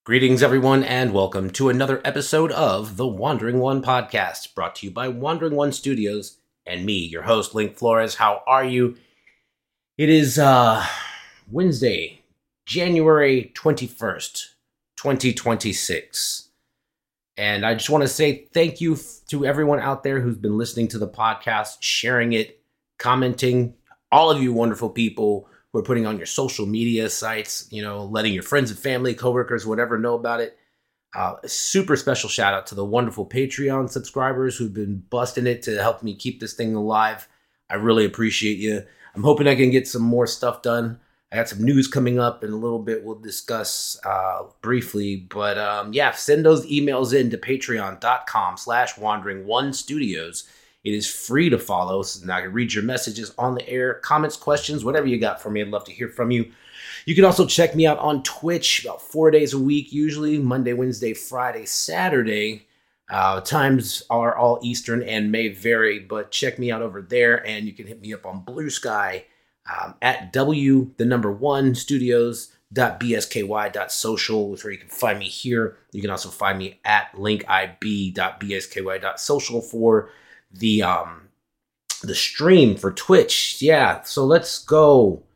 Greetings, everyone, and welcome to another episode of the Wandering One podcast, brought to you by Wandering One Studios and me, your host, Link Flores. How are you? It is Wednesday, January 21st, 2026. And I just want to say thank you to everyone out there who's been listening to the podcast, sharing it, commenting, all of you wonderful people who are putting on your social media sites, letting your friends and family, coworkers, whatever, know about it. A super special shout out to the wonderful Patreon subscribers who've been busting it to help me keep this thing alive. I really appreciate you. I'm hoping I can get some more stuff done. I got some news coming up in a little bit we'll discuss briefly. But send those emails in to patreon.com/wanderingOneStudios. It is free to follow, so now I can read your messages on the air, comments, questions, whatever you got for me. I'd love to hear from you. You can also check me out on Twitch about 4 days a week, usually Monday, Wednesday, Friday, Saturday. Times are all Eastern and may vary, but check me out over there, and you can hit me up on Blue Sky at w@studios.bsky.social, where you can find me here. You can also find me at linkib.bsky.social for the stream for Twitch. Yeah, so let's go.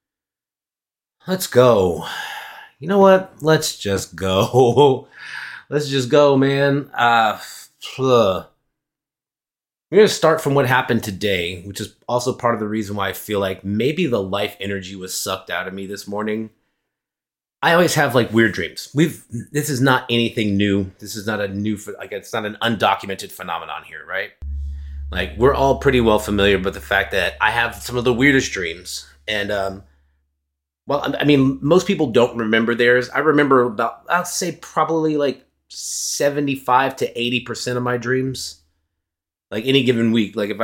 You know what? Let's just go. Let's just go, man. We're going to start from what happened today, which is also part of the reason why I feel like maybe the life energy was sucked out of me this morning. I always have like weird dreams. This is not anything new. This is not it's not an undocumented phenomenon here, right? Like, we're all pretty well familiar with the fact that I have some of the weirdest dreams. And, most people don't remember theirs. I remember about, I'll say probably like 75 to 80% of my dreams. Like, any given week. Like,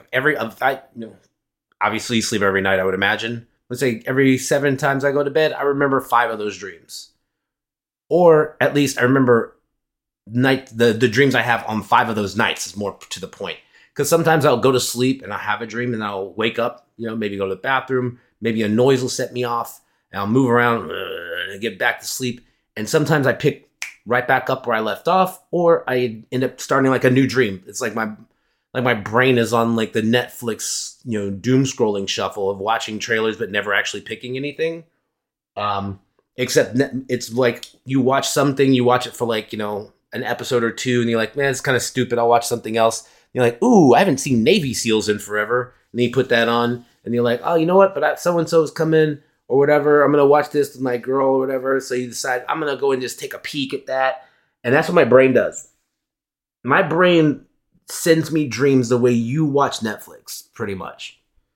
obviously sleep every night, I would imagine. Let's say every 7 times I go to bed, I remember 5 of those dreams. Or at least I remember the dreams I have on 5 of those nights is more to the point. Because sometimes I'll go to sleep and I'll have a dream and I'll wake up, maybe go to the bathroom, maybe a noise will set me off, and I'll move around and get back to sleep. And sometimes I pick right back up where I left off, or I end up starting like a new dream. It's like my brain is on like the Netflix, doom scrolling shuffle of watching trailers but never actually picking anything. Except it's like you watch something, you watch it for like, an episode or 2, and you're like, man, it's kind of stupid. I'll watch something else. You're like, ooh, I haven't seen Navy SEALs in forever. And then you put that on, and you're like, oh, you know what? But so-and-so's come in, or whatever. I'm going to watch this with my girl, or whatever. So you decide, I'm going to go and just take a peek at that. And that's what my brain does. My brain sends me dreams the way you watch Netflix, pretty much.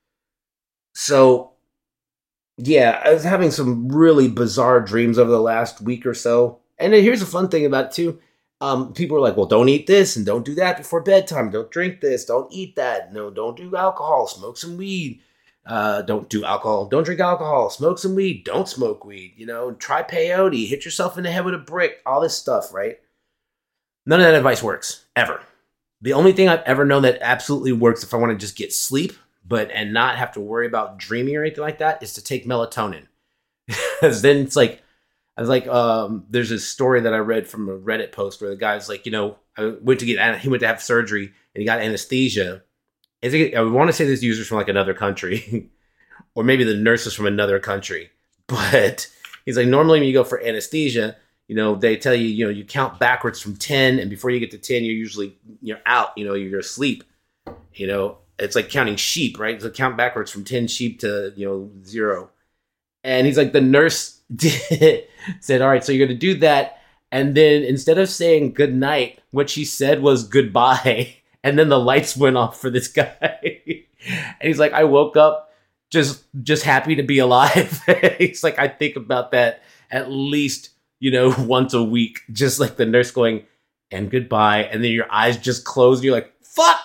So, yeah, I was having some really bizarre dreams over the last week or so. And then here's the fun thing about it, too. People are like, well, don't eat this and don't do that before bedtime. Don't drink this. Don't eat that. No, don't do alcohol. Smoke some weed. Don't do alcohol. Don't drink alcohol. Smoke some weed. Don't smoke weed. Try peyote. Hit yourself in the head with a brick. All this stuff, right? None of that advice works, ever. The only thing I've ever known that absolutely works if I want to just get sleep, and not have to worry about dreaming or anything like that, is to take melatonin. Because then it's like, there's this story that I read from a Reddit post where the guy's like, he went to have surgery and he got anesthesia. I want to say this user's from like another country, or maybe the nurse is from another country. But he's like, normally when you go for anesthesia, they tell you, you count backwards from 10, and before you get to 10, you're out, you're asleep. It's like counting sheep, right? So count backwards from 10 sheep to, 0. And he's like, the nurse said, all right, so you're going to do that. And then instead of saying good night, what she said was goodbye. And then the lights went off for this guy. And he's like, I woke up just happy to be alive. He's like, I think about that at least, once a week. Just like the nurse going, and goodbye. And then your eyes just close. And you're like, fuck.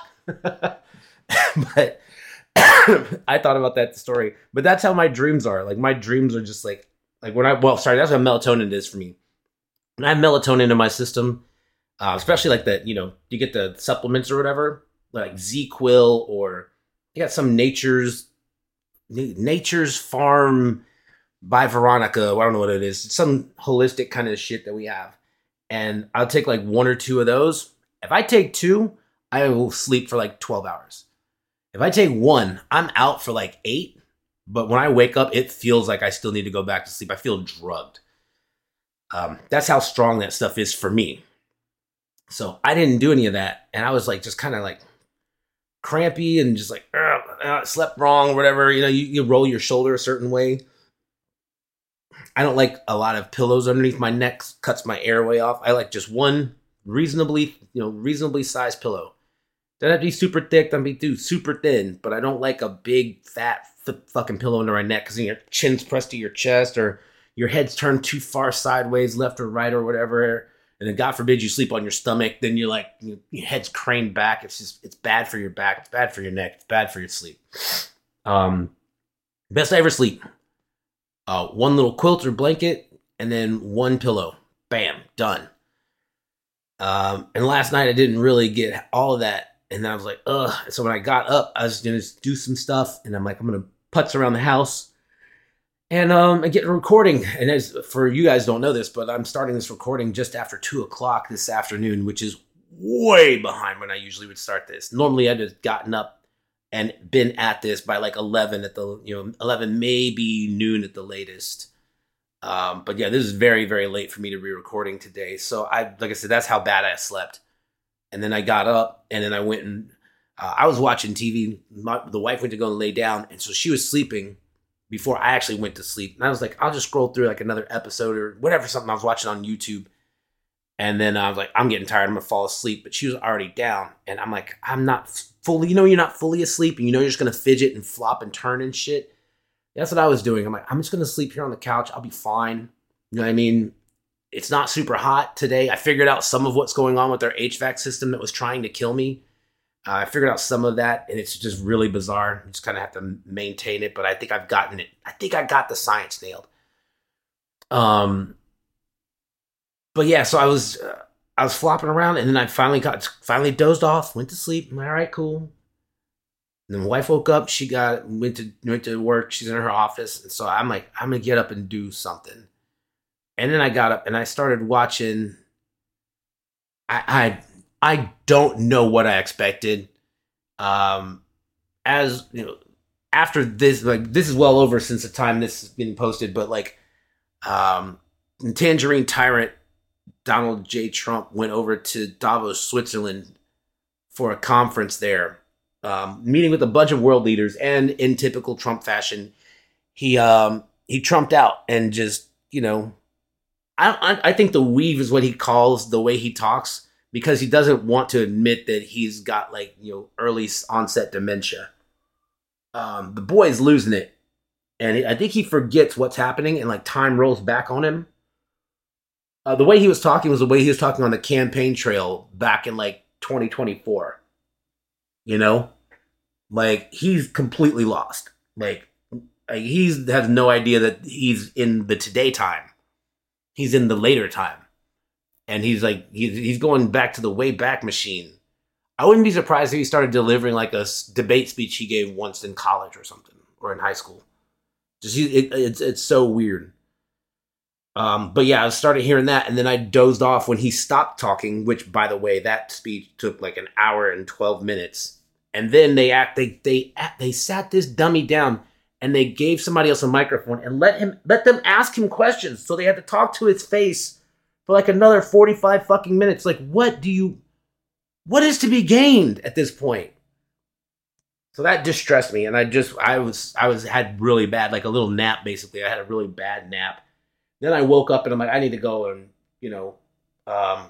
But I thought about that story. But that's how my dreams are. Like, my dreams are just that's what melatonin is for me. When I have melatonin in my system, especially like that, you get the supplements or whatever, like ZQuil, or you got some Nature's Farm by Veronica. I don't know what it is. It's some holistic kind of shit that we have. And I'll take like one or two of those. If I take two, I will sleep for like 12 hours. If I take one, I'm out for like 8. But when I wake up, it feels like I still need to go back to sleep. I feel drugged. That's how strong that stuff is for me. So I didn't do any of that. And I was like, just kind of like crampy and just like, slept wrong or whatever. You know, you roll your shoulder a certain way. I don't like a lot of pillows underneath my neck, cuts my airway off. I like just one reasonably sized pillow. Doesn't have to be super thick, doesn't be too super thin, but I don't like a big, fat, fucking pillow under my neck because your chin's pressed to your chest or your head's turned too far sideways, left or right or whatever. And then God forbid you sleep on your stomach, then you're like, your head's craned back. It's bad for your back. It's bad for your neck. It's bad for your sleep. Best I ever sleep. One little quilt or blanket and then one pillow. Bam, done. And last night I didn't really get all of that. And I was like, ugh. So when I got up, I was going to do some stuff. And I'm like, I'm going to putz around the house. And I get recording. And as for you guys don't know this, but I'm starting this recording just after 2 o'clock this afternoon, which is way behind when I usually would start this. Normally I'd have gotten up and been at this by like 11 at the, 11, maybe noon at the latest. But yeah, this is very, very late for me to be recording today. So like I said, that's how bad I slept. And then I got up and then I went and I was watching TV. The wife went to go and lay down. And so she was sleeping before I actually went to sleep. And I was like, I'll just scroll through like another episode or whatever, something I was watching on YouTube. And then I was like, I'm getting tired. I'm going to fall asleep. But she was already down. And I'm like, I'm not fully, you're not fully asleep. And you're just going to fidget and flop and turn and shit. That's what I was doing. I'm like, I'm just going to sleep here on the couch. I'll be fine. You know what I mean? It's not super hot today. I figured out some of what's going on with their HVAC system that was trying to kill me. I figured out some of that, and it's just really bizarre. You just kind of have to maintain it, but I think I've gotten it. I think I got the science nailed. But yeah, so I was flopping around, and then I finally dozed off, went to sleep. I'm like, all right, cool. And then my wife woke up. She went to work. She's in her office, and so I'm like, I'm gonna get up and do something. And then I got up and I started watching. I don't know what I expected. As you know, after this, like this is well over since the time this is being posted, but like, Tangerine Tyrant Donald J. Trump went over to Davos, Switzerland, for a conference there, meeting with a bunch of world leaders, and in typical Trump fashion, he trumped out and just I think the weave is what he calls the way he talks, because he doesn't want to admit that he's got early onset dementia. The boy's losing it. And I think he forgets what's happening and like time rolls back on him. The way he was talking was the way he was talking on the campaign trail back in like 2024. Like he's completely lost. Like he has no idea that he's in the today time. He's in the later time. And he's like, he's going back to the way back machine. I wouldn't be surprised if he started delivering like a debate speech he gave once in college or something, or in high school. It's so weird. But yeah, I started hearing that, and then I dozed off when he stopped talking, which, by the way, that speech took like an hour and 12 minutes. And then they sat this dummy down, and they gave somebody else a microphone and let them ask him questions. So they had to talk to his face for like another 45 fucking minutes. Like, what is to be gained at this point? So that distressed me, and I had really bad, like a little nap, basically. I had a really bad nap. Then I woke up and I'm like, I need to go and, I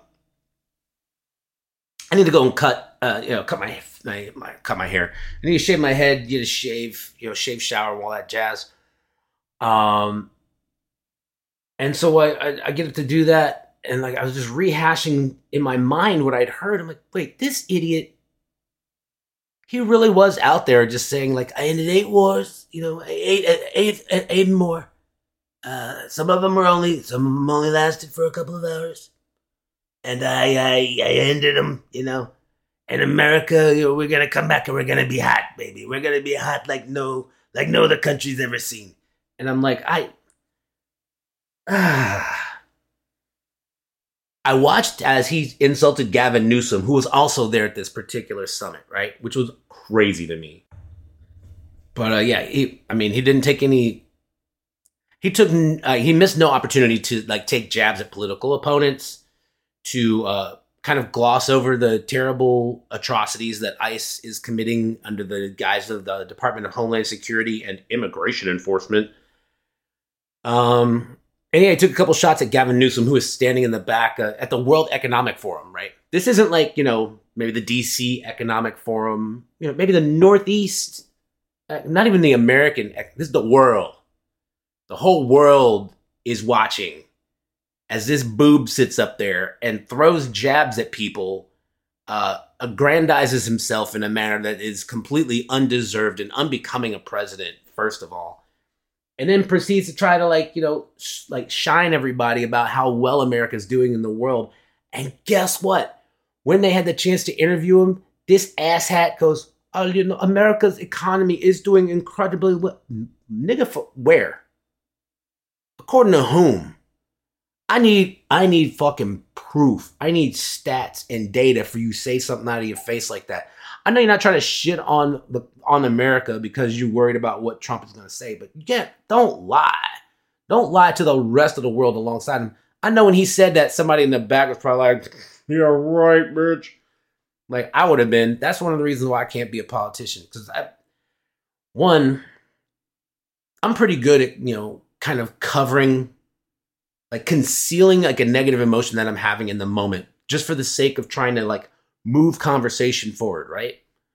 need to go and cut my hair. I need to shave my head, get a shave, shave, shower, and all that jazz. And so I get to do that, and like I was just rehashing in my mind what I'd heard. I'm like, wait, this idiot, he really was out there just saying like, I ended 8 wars, eight more. Some of them only lasted for a couple of hours, and I ended them, In America, we're gonna come back and we're gonna be hot, baby. We're gonna be hot like no other country's ever seen. And I'm like, I watched as he insulted Gavin Newsom, who was also there at this particular summit, right? Which was crazy to me. But yeah, he didn't take any. He missed no opportunity to like take jabs at political opponents, to kind of gloss over the terrible atrocities that ICE is committing under the guise of the Department of Homeland Security and Immigration Enforcement. And yeah, he took a couple shots at Gavin Newsom, who is standing in the back at the World Economic Forum, right? This isn't like, maybe the DC Economic Forum, maybe the Northeast, not even the American, this is the world. The whole world is watching as this boob sits up there and throws jabs at people, aggrandizes himself in a manner that is completely undeserved and unbecoming a president, first of all. And then proceeds to try to shine everybody about how well America's doing in the world. And guess what? When they had the chance to interview him, this asshat goes, "Oh, America's economy is doing incredibly well." Nigga, where? According to whom? I need fucking proof. I need stats and data for you to say something out of your face like that. I know you're not trying to shit on America because you're worried about what Trump is going to say, but don't lie. Don't lie to the rest of the world alongside him. I know when he said that, somebody in the back was probably like, "You're right, bitch." Like, I would have been. That's one of the reasons why I can't be a politician. Because I'm pretty good at, kind of covering, like concealing like a negative emotion that I'm having in the moment, just for the sake of trying to like move conversation forward, right?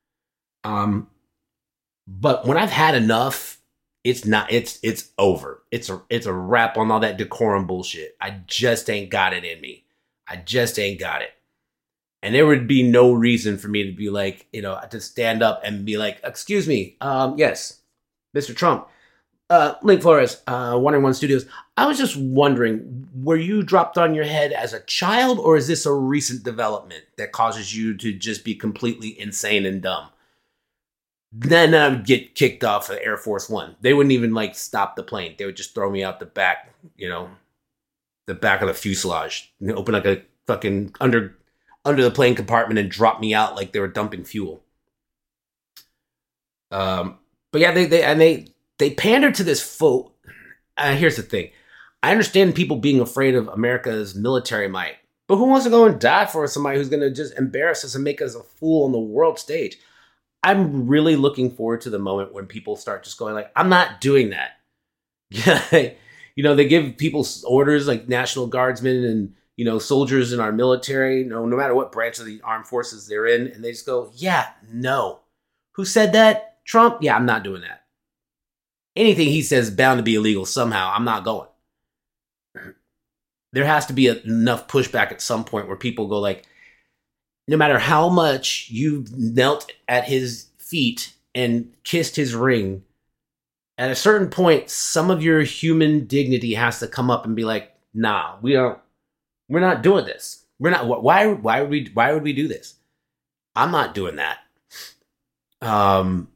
But when I've had enough, it's over. It's a wrap on all that decorum bullshit. I just ain't got it in me. I just ain't got it. And there would be no reason for me to be like, to stand up and be like, "Excuse me, yes, Mr. Trump, Link Flores, 101 Studios. I was just wondering, were you dropped on your head as a child, or is this a recent development that causes you to just be completely insane and dumb?" Then I would get kicked off of Air Force One. They wouldn't even like stop the plane. They would just throw me out the back, the back of the fuselage, open like a fucking under the plane compartment and drop me out like they were dumping fuel. But yeah, they pander to this folk. Here's the thing. I understand people being afraid of America's military might, but who wants to go and die for somebody who's going to just embarrass us and make us a fool on the world stage? I'm really looking forward to the moment when people start just going like, "I'm not doing that." Yeah, they give people orders like National Guardsmen and, soldiers in our military, no matter what branch of the armed forces they're in, and they just go, "Yeah, no." Who said that? Trump? Yeah, I'm not doing that. Anything he says is bound to be illegal somehow. I'm not going. There has to be enough pushback at some point where people go like, no matter how much you've knelt at his feet and kissed his ring, at a certain point, some of your human dignity has to come up and be like, "Nah, we're not doing this. We're not. Why would we do this? I'm not doing that." And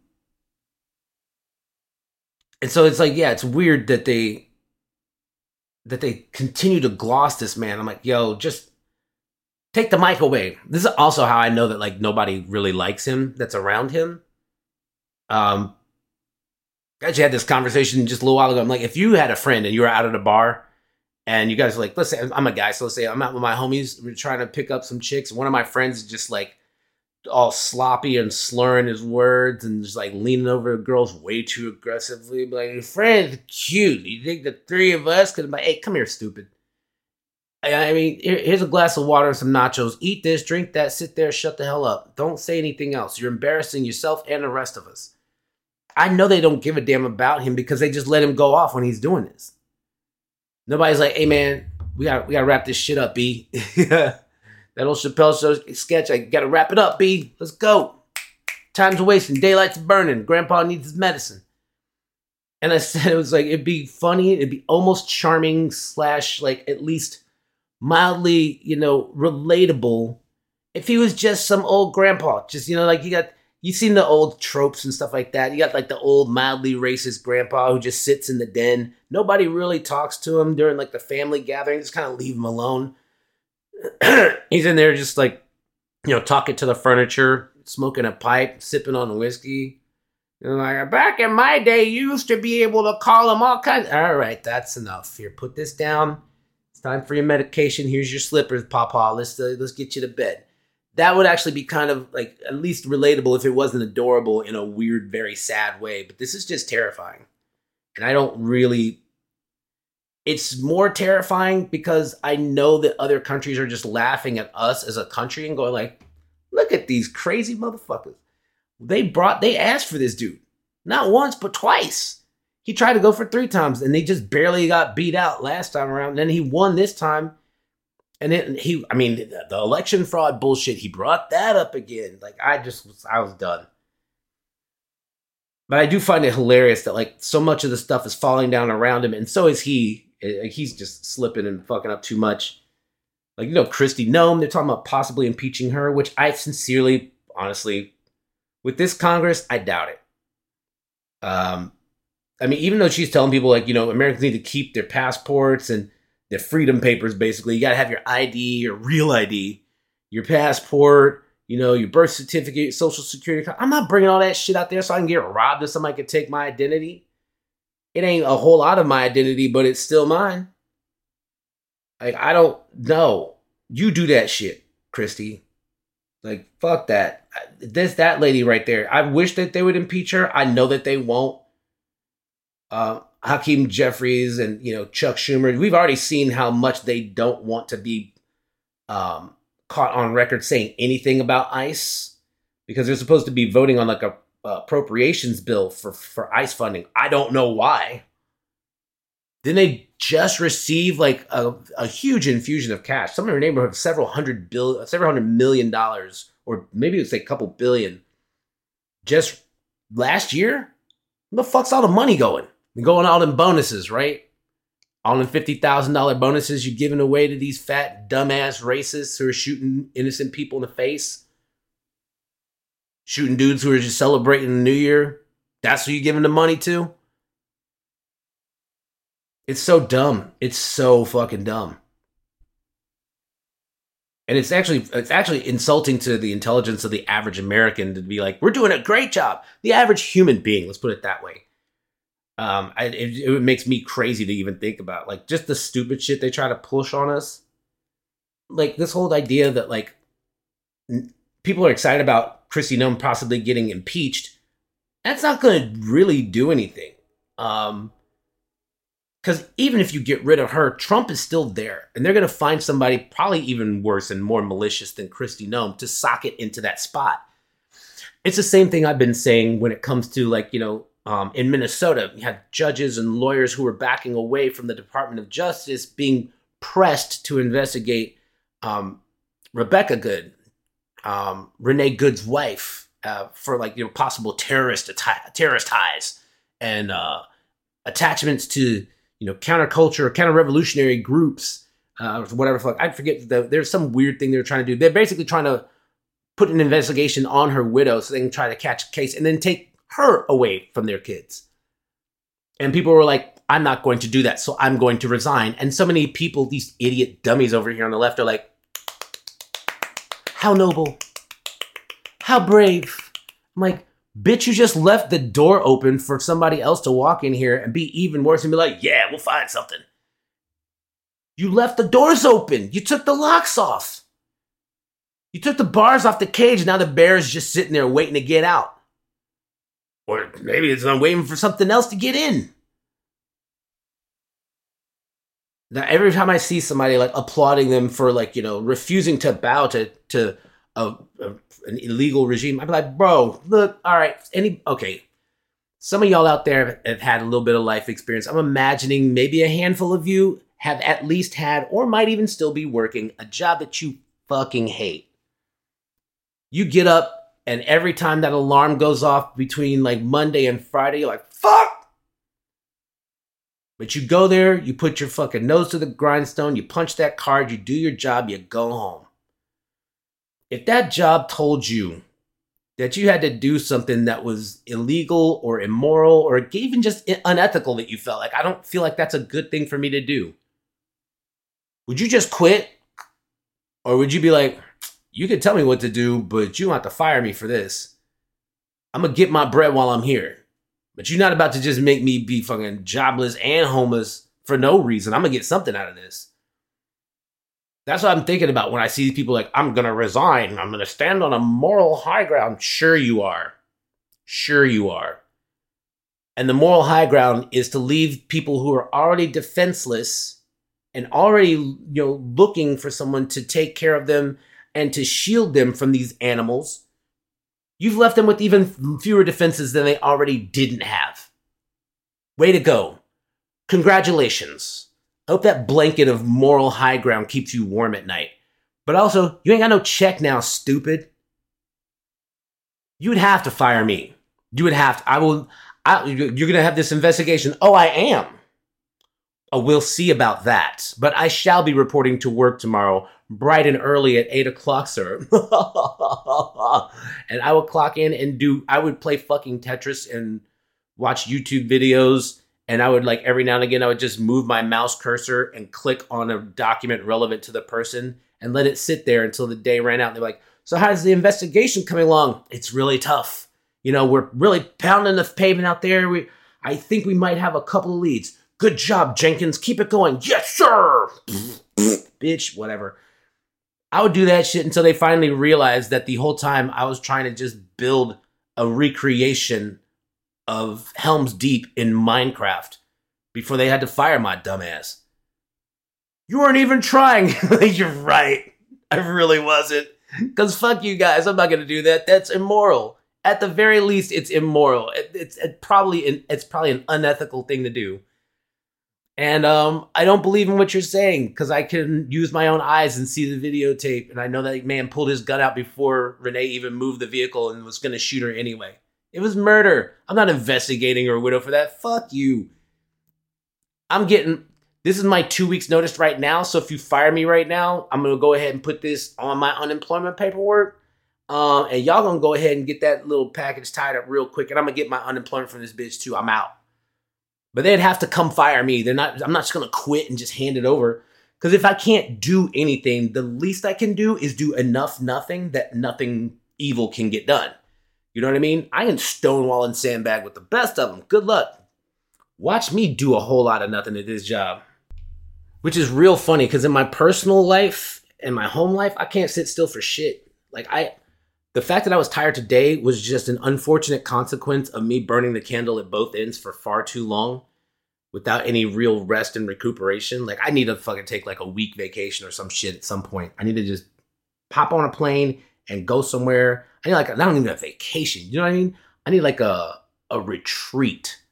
so it's like, yeah, it's weird that they continue to gloss this man. I'm like, yo, just take the mic away. This is also how I know that like nobody really likes him that's around him. I actually had this conversation just a little while ago. I'm like, if you had a friend and you were out at a bar and you guys are like, let's say I'm a guy, so let's say I'm out with my homies, we're trying to pick up some chicks. One of my friends is just like all sloppy and slurring his words and just like leaning over girls way too aggressively. Like, "Your friend's cute. You think the three of us could?" Hey, come here, stupid. I mean, here's a glass of water and some nachos. Eat this, drink that, sit there, shut the hell up. Don't say anything else. You're embarrassing yourself and the rest of us. I know they don't give a damn about him because they just let him go off when he's doing this. Nobody's like, "Hey man, we gotta wrap this shit up, B." That old Chappelle Show sketch, I gotta wrap it up, B. Let's go. Time's wasting, daylight's burning. Grandpa needs his medicine. And I said it was like, it'd be funny, it'd be almost charming / like at least mildly, relatable if he was just some old grandpa. Just, like you got you've seen the old tropes and stuff like that. You got like the old mildly racist grandpa who just sits in the den. Nobody really talks to him during like the family gathering. Just kind of leave him alone. He's in there just like, talking to the furniture, smoking a pipe, sipping on whiskey. Like, back in my day, you used to be able to call him all kinds. All right, that's enough. Here, put this down. It's time for your medication. Here's your slippers, Papa. Let's get you to bed. That would actually be kind of like at least relatable if it wasn't adorable in a weird, very sad way. But this is just terrifying. And I don't really... It's more terrifying because I know that other countries are just laughing at us as a country and going like, look at these crazy motherfuckers. They asked for this dude. Not once, but twice. He tried to go for 3 times and they just barely got beat out last time around. And then he won this time. And then the election fraud bullshit, he brought that up again. Like, I was done. But I do find it hilarious that, like, so much of the stuff is falling down around him, and so is he. He's just slipping and fucking up too much. Like, Kristi Noem, they're talking about possibly impeaching her, which I sincerely, honestly, with this Congress, I doubt it. Even though she's telling people, like, Americans need to keep their passports and the freedom papers, basically. You got to have your ID, your real ID, your passport, your birth certificate, social security card. I'm not bringing all that shit out there so I can get robbed if somebody could take my identity. It ain't a whole lot of my identity, but it's still mine. Like, I don't know. You do that shit, Kristi. Like, fuck that. That lady right there. I wish that they would impeach her. I know that they won't. Hakeem Jeffries and, Chuck Schumer. We've already seen how much they don't want to be caught on record saying anything about ICE because they're supposed to be voting on like a appropriations bill for ICE funding. I don't know why. Didn't they just receive like a huge infusion of cash? Somewhere in the neighborhood of several hundred million dollars, or maybe it's a couple billion, just last year? Where the fuck's all the money going? Going all in bonuses, right? All in $50,000 bonuses you're giving away to these fat, dumbass racists who are shooting innocent people in the face. Shooting dudes who are just celebrating the New Year. That's who you're giving the money to? It's so dumb. It's so fucking dumb. And it's actually insulting to the intelligence of the average American to be like, we're doing a great job. The average human being, let's put it that way. It makes me crazy to even think about, like, just the stupid shit they try to push on us. Like, this whole idea that, like, people are excited about Kristi Noem possibly getting impeached. That's not going to really do anything. Because even if you get rid of her, Trump is still there. And they're going to find somebody probably even worse and more malicious than Kristi Noem to socket into that spot. It's the same thing I've been saying when it comes to, like, in Minnesota, you had judges and lawyers who were backing away from the Department of Justice being pressed to investigate Rebecca Good, Renee Good's wife, for possible terrorist ties and attachments to counterculture, counter-revolutionary groups, whatever. I forget. There's some weird thing they're trying to do. They're basically trying to put an investigation on her widow so they can try to catch a case and then take her away from their kids. And people were like, I'm not going to do that, so I'm going to resign. And so many people, these idiot dummies over here on the left, are like, how noble, how brave. I'm like, bitch, you just left the door open for somebody else to walk in here and be even worse and be like, yeah, we'll find something. You left the doors open. You took the locks off. You took the bars off the cage. Now the bear is just sitting there waiting to get out. Or maybe it's waiting for something else to get in. Now, every time I see somebody like applauding them for refusing to bow to an illegal regime, I'm like, bro, look, all right, okay. Some of y'all out there have had a little bit of life experience. I'm imagining maybe a handful of you have at least had, or might even still be working, a job that you fucking hate. You get up, and every time that alarm goes off between Monday and Friday, you're like, fuck! But you go there, you put your fucking nose to the grindstone, you punch that card, you do your job, you go home. If that job told you that you had to do something that was illegal or immoral or even just unethical that you felt like, I don't feel like that's a good thing for me to do, would you just quit? Or would you be like, you can tell me what to do, but you don't have to fire me for this. I'm going to get my bread while I'm here. But you're not about to just make me be fucking jobless and homeless for no reason. I'm going to get something out of this. That's what I'm thinking about when I see people like, I'm going to resign. I'm going to stand on a moral high ground. Sure you are. Sure you are. And the moral high ground is to leave people who are already defenseless and already, looking for someone to take care of them and to shield them from these animals. You've left them with even fewer defenses than they already didn't have. Way to go. Congratulations. I hope that blanket of moral high ground keeps you warm at night. But also, you ain't got no check now, stupid. You would have to fire me. You would have to. You're going to have this investigation. Oh, I am. Oh, we'll see about that. But I shall be reporting to work tomorrow, bright and early at 8 o'clock, sir. And I will clock in and I would play fucking Tetris and watch YouTube videos. And I would every now and again, I would just move my mouse cursor and click on a document relevant to the person and let it sit there until the day ran out. And they're like, so how's the investigation coming along? It's really tough. We're really pounding the pavement out there. I think we might have a couple of leads. Good job, Jenkins. Keep it going. Yes, sir. Bitch, whatever. I would do that shit until they finally realized that the whole time I was trying to just build a recreation of Helm's Deep in Minecraft before they had to fire my dumbass. You weren't even trying. You're right. I really wasn't. Because fuck you guys. I'm not going to do that. That's immoral. At the very least, it's immoral. It's probably an unethical thing to do. And I don't believe in what you're saying because I can use my own eyes and see the videotape. And I know that man pulled his gun out before Renee even moved the vehicle and was going to shoot her anyway. It was murder. I'm not investigating her widow for that. Fuck you. This is my 2 weeks notice right now. So if you fire me right now, I'm going to go ahead and put this on my unemployment paperwork. And y'all going to go ahead and get that little package tied up real quick. And I'm going to get my unemployment from this bitch too. I'm out. But they'd have to come fire me. I'm not just going to quit and just hand it over. Because if I can't do anything, the least I can do is do enough nothing that nothing evil can get done. You know what I mean? I can stonewall and sandbag with the best of them. Good luck. Watch me do a whole lot of nothing at this job. Which is real funny because in my personal life and my home life, I can't sit still for shit. The fact that I was tired today was just an unfortunate consequence of me burning the candle at both ends for far too long without any real rest and recuperation. I need to fucking take a week vacation or some shit at some point. I need to just pop on a plane and go somewhere. I need I don't even have vacation. You know what I mean? I need a retreat.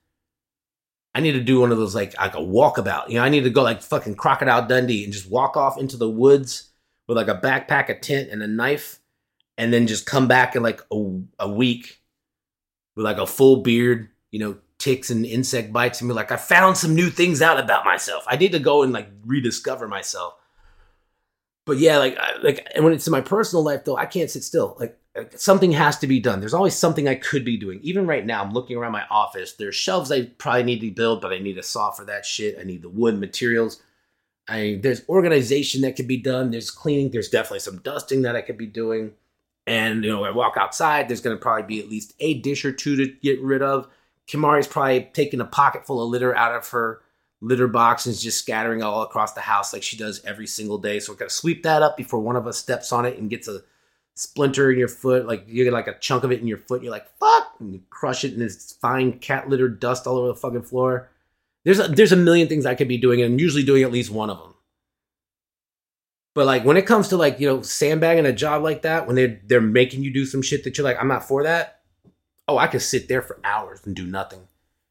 I need to do one of those a walkabout. I need to go fucking Crocodile Dundee and just walk off into the woods with a backpack, a tent, and a knife, and then just come back in a week with a full beard, ticks and insect bites, and be I found some new things out about myself. I need to go and rediscover myself. But yeah, and when it's in my personal life though, I can't sit still. Something has to be done. There's always something I could be doing. Even right now, I'm looking around my office. There's shelves I probably need to build, but I need a saw for that shit. I need the wood materials. There's organization that could be done. There's cleaning. There's definitely some dusting that I could be doing. And, I walk outside. There's going to probably be at least a dish or two to get rid of. Kimari's probably taking a pocket full of litter out of her litter box and is just scattering all across the house like she does every single day. So we're going to sweep that up before one of us steps on it and gets a splinter in your foot. You get a chunk of it in your foot. And you're fuck! And you crush it and it's fine cat litter dust all over the fucking floor. There's a million things I could be doing, and I'm usually doing at least one of them. But when it comes to sandbagging a job like that, when they're making you do some shit that you're I'm not for that. Oh, I could sit there for hours and do nothing.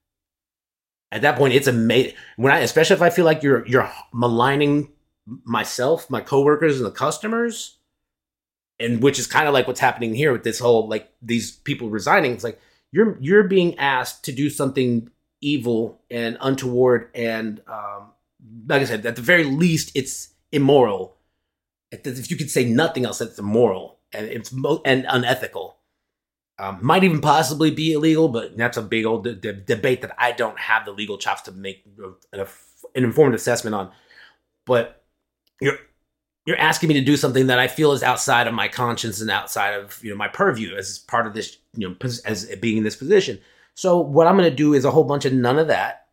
At that point, it's amazing. Especially if I feel like you're maligning myself, my coworkers, and the customers, and which is kind of what's happening here with this whole these people resigning. It's you're being asked to do something evil and untoward, and like I said, at the very least, it's immoral. If you could say nothing else, that's immoral and it's and unethical. Might even possibly be illegal, but that's a big old debate that I don't have the legal chops to make an informed assessment on. But you're you're asking me to do something that I feel is outside of my conscience and outside of my purview as part of this as being in this position. So what I'm going to do is a whole bunch of none of that,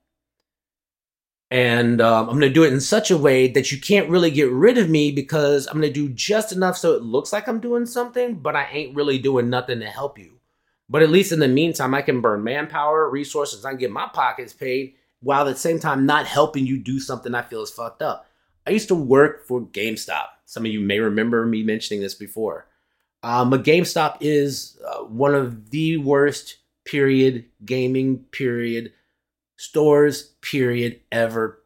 and I'm going to do it in such a way that you can't really get rid of me because I'm going to do just enough so it looks like I'm doing something, but I ain't really doing nothing to help you. But at least in the meantime, I can burn manpower, resources, I can get my pockets paid while at the same time not helping you do something I feel is fucked up. I used to work for GameStop. Some of you may remember me mentioning this before. But GameStop is one of the worst gaming stores ever.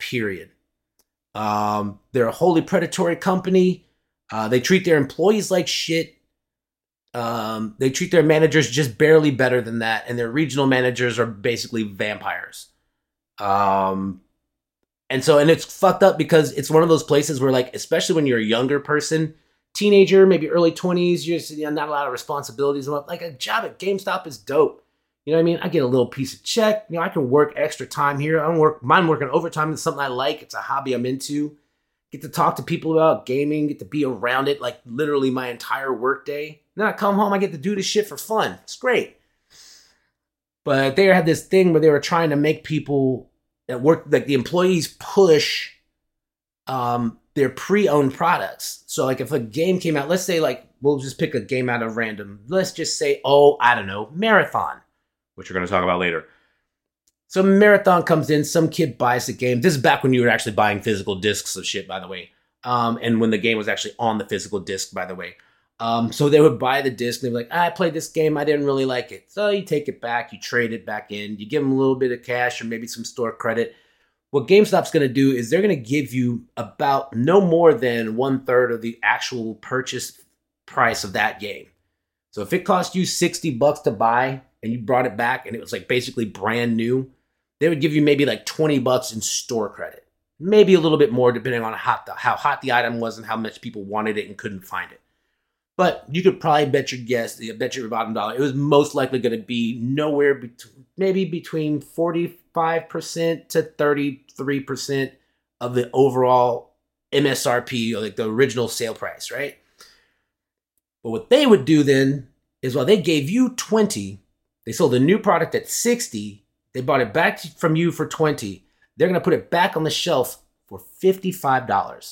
They're a wholly predatory company. They treat their employees like shit. They treat their managers just barely better than that, and their regional managers are basically vampires. And it's fucked up because it's one of those places where, like, especially when you're a younger person, teenager, maybe early 20s, you're not a lot of responsibilities. Like, a job at GameStop is dope. You know what I mean? I get a little piece of check. I can work extra time here. I don't mind working overtime. It's something I like. It's a hobby I'm into. Get to talk to people about gaming. Get to be around it like literally my entire work day. Then I come home. I get to do this shit for fun. It's great. But they had this thing where they were trying to make people at work, like the employees, push their pre-owned products. So like if a game came out, let's say like we'll just pick a game out of random. Let's just say, I don't know, Marathon, which we're going to talk about later. So Marathon comes in, some kid buys the game. This is back when you were actually buying physical discs of shit, by the way. And when the game was actually on the physical disc, by the way. So they would buy the disc and they'd be like, I played this game, I didn't really like it. So you take it back, you trade it back in, you give them a little bit of cash or maybe some store credit. What GameStop's going to do is they're going to give you about no more than 1/3 of the actual purchase price of that game. So if it cost you $60 to buy and you brought it back and it was like basically brand new, they would give you maybe like $20 in store credit. Maybe a little bit more depending on how hot the item was and how much people wanted it and couldn't find it. But you could probably bet your bottom dollar, it was most likely going to be nowhere between 45% to 33% of the overall MSRP, or like the original sale price, right? But what they would do then is while they gave you 20, they sold a new product at 60, they bought it back from you for 20, they're going to put it back on the shelf for $55.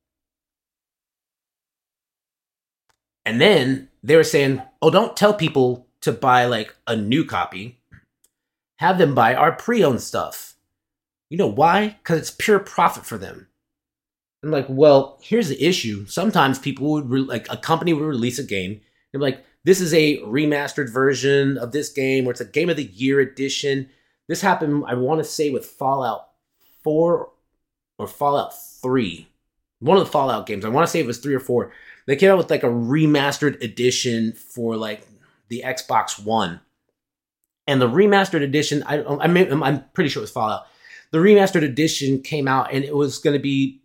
And then they were saying, don't tell people to buy like a new copy. Have them buy our pre-owned stuff. You know why? Because it's pure profit for them. I'm like, well, here's the issue. Sometimes people would, a company would release a game. They're like, this is a remastered version of this game, or it's a Game of the Year edition. This happened, I want to say, with Fallout 4 or Fallout 3. One of the Fallout games. I want to say it was 3 or 4. They came out with like a remastered edition for like the Xbox One. And the remastered edition, I'm pretty sure it was Fallout. The remastered edition came out and it was going to be,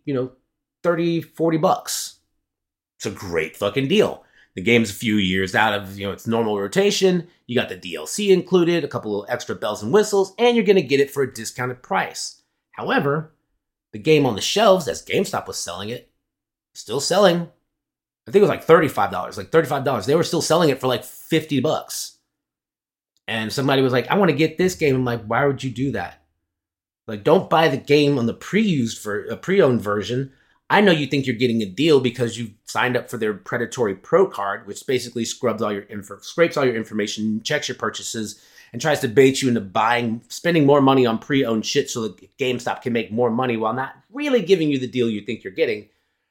$30-$40. It's a great fucking deal. The game's a few years out of, its normal rotation. You got the DLC included, a couple of extra bells and whistles, and you're going to get it for a discounted price. However, the game on the shelves, as GameStop was selling it, still selling. I think it was like $35. Like $35. They were still selling it for like $50. And somebody was like, I want to get this game. I'm like, why would you do that? Like, don't buy the game on the pre-owned version. I know you think you're getting a deal because you signed up for their Predatory Pro card, which basically scrapes all your information, checks your purchases, and tries to bait you into spending more money on pre-owned shit so that GameStop can make more money while not really giving you the deal you think you're getting.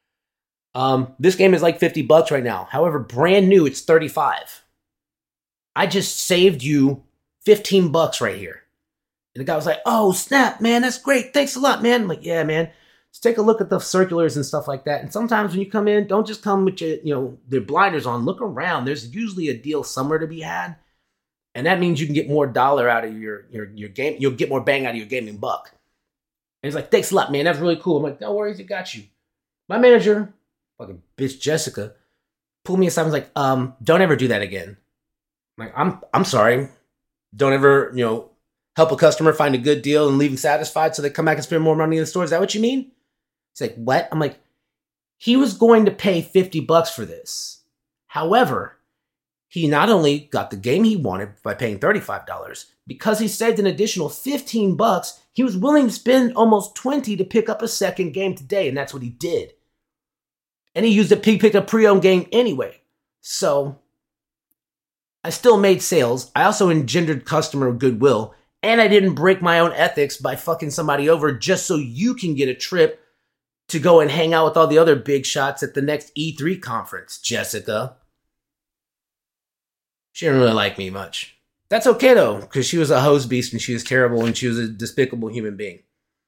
This game is like $50 right now. However, brand new, it's $35. I just saved you $15 right here. And the guy was like, oh, snap, man, that's great. Thanks a lot, man. I'm like, yeah, man. Just take a look at the circulars and stuff like that. And sometimes when you come in, don't just come with your, the blinders on. Look around. There's usually a deal somewhere to be had. And that means you can get more dollar out of your game. You'll get more bang out of your gaming buck. And he's like, thanks a lot, man. That's really cool. I'm like, no worries, it got you. My manager, fucking bitch Jessica, pulled me aside and was like, don't ever do that again. Like, I'm sorry. Don't ever, help a customer find a good deal and leave them satisfied so they come back and spend more money in the store. Is that what you mean? He's like, what? I'm like, he was going to pay $50 for this. However, he not only got the game he wanted by paying $35, because he saved an additional $15, he was willing to spend almost $20 to pick up a second game today, and that's what he did. And he picked a pre-owned game anyway. So I still made sales. I also engendered customer goodwill, and I didn't break my own ethics by fucking somebody over just so you can get a trip to go and hang out with all the other big shots at the next E3 conference, Jessica. She didn't really like me much. That's okay though, because she was a hose beast and she was terrible and she was a despicable human being.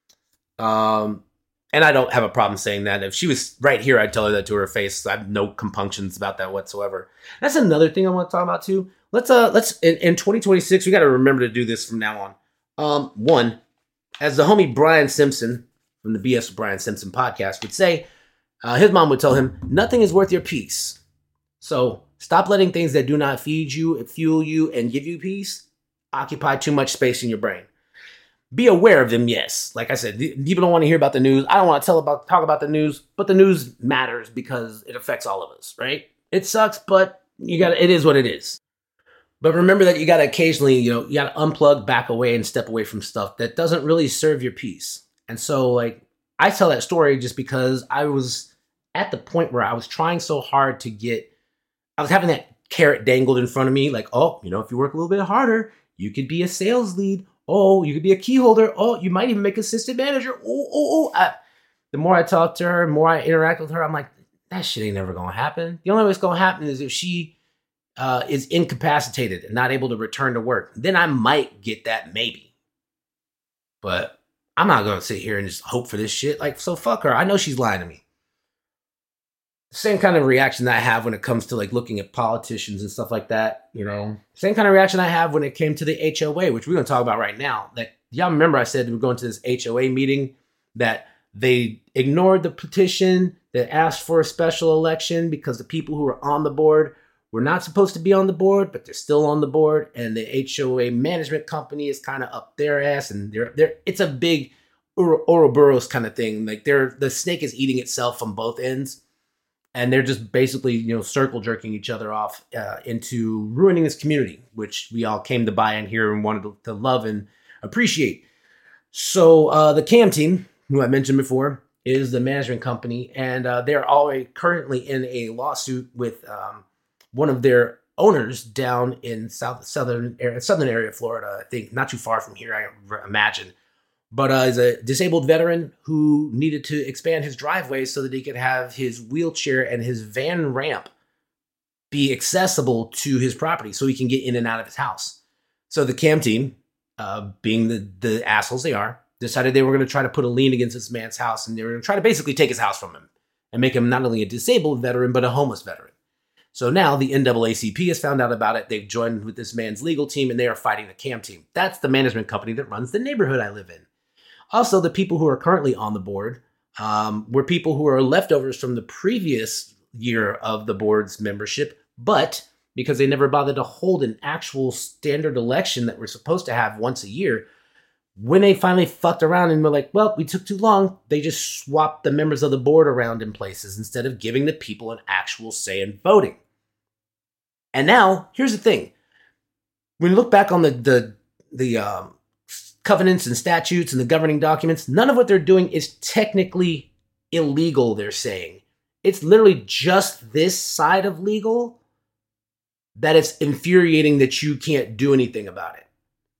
And I don't have a problem saying that. If she was right here, I'd tell her that to her face. I have no compunctions about that whatsoever. That's another thing I want to talk about too. Let's in 2026, we got to remember to do this from now on. One, as the homie Brian Simpson from the BS Brian Simpson podcast would say, his mom would tell him, nothing is worth your peace. So stop letting things that do not feed you, fuel you, and give you peace occupy too much space in your brain. Be aware of them, yes. Like I said, people don't want to hear about the news. I don't want to talk about the news, but the news matters because it affects all of us, right? It sucks, but it is what it is. But remember that you got to occasionally, you got to unplug, back away, and step away from stuff that doesn't really serve your peace. And so, like, I tell that story just because I was at the point where I was trying so hard I was having that carrot dangled in front of me, like, oh, if you work a little bit harder, you could be a sales lead. Oh, you could be a key holder. Oh, you might even make assistant manager. The more I talk to her, the more I interact with her, I'm like, that shit ain't never going to happen. The only way it's going to happen is if she is incapacitated and not able to return to work. Then I might get that maybe. But I'm not going to sit here and just hope for this shit. Like, so fuck her. I know she's lying to me. Same kind of reaction that I have when it comes to like looking at politicians and stuff like that, Same kind of reaction I have when it came to the HOA, which we're going to talk about right now. That y'all remember I said we're going to this HOA meeting that they ignored the petition that asked for a special election because the people who were on the board were not supposed to be on the board, but they're still on the board, and the HOA management company is kind of up their ass, and it's a big Ouroboros kind of thing. Like the snake is eating itself from both ends. And they're just basically, circle jerking each other off into ruining this community, which we all came to buy in here and wanted to love and appreciate. So the CAM team, who I mentioned before, is the management company, and they're already currently in a lawsuit with one of their owners down in southern area of Florida. I think not too far from here, I imagine. But he's a disabled veteran who needed to expand his driveway so that he could have his wheelchair and his van ramp be accessible to his property so he can get in and out of his house. So the CAM team, being the assholes they are, decided they were going to try to put a lien against this man's house, and they were going to try to basically take his house from him and make him not only a disabled veteran, but a homeless veteran. So now the NAACP has found out about it. They've joined with this man's legal team, and they are fighting the CAM team. That's the management company that runs the neighborhood I live in. Also, the people who are currently on the board were people who are leftovers from the previous year of the board's membership, but because they never bothered to hold an actual standard election that we're supposed to have once a year, when they finally fucked around and were like, well, we took too long, they just swapped the members of the board around in places instead of giving the people an actual say in voting. And now, here's the thing. When you look back on the covenants and statutes and the governing documents, none of what they're doing is technically illegal, they're saying. It's literally just this side of legal that it's infuriating that you can't do anything about it.